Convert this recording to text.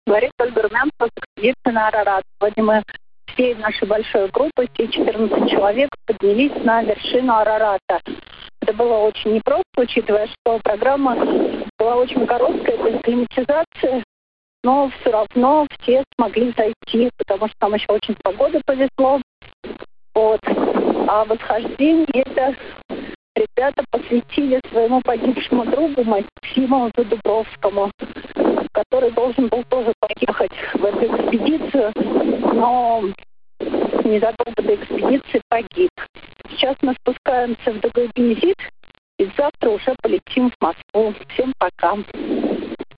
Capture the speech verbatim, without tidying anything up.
Говорит Ольга Румянцева, экспедиция на Арарат. Сегодня мы всей нашей большой группой, все четырнадцать человек, поднялись на вершину Арарата. Это было очень непросто, учитывая, что программа была очень короткая, без климатизации, но все равно все смогли зайти, потому что там еще очень с погодой повезло. Вот. А восхождение это ребята посвятили своему погибшему другу Максиму Задубровскому, который должен был тоже поехать в эту экспедицию, но незадолго до экспедиции погиб. Сейчас мы спускаемся в Дагуйбенезит и завтра уже полетим в Москву. Всем пока.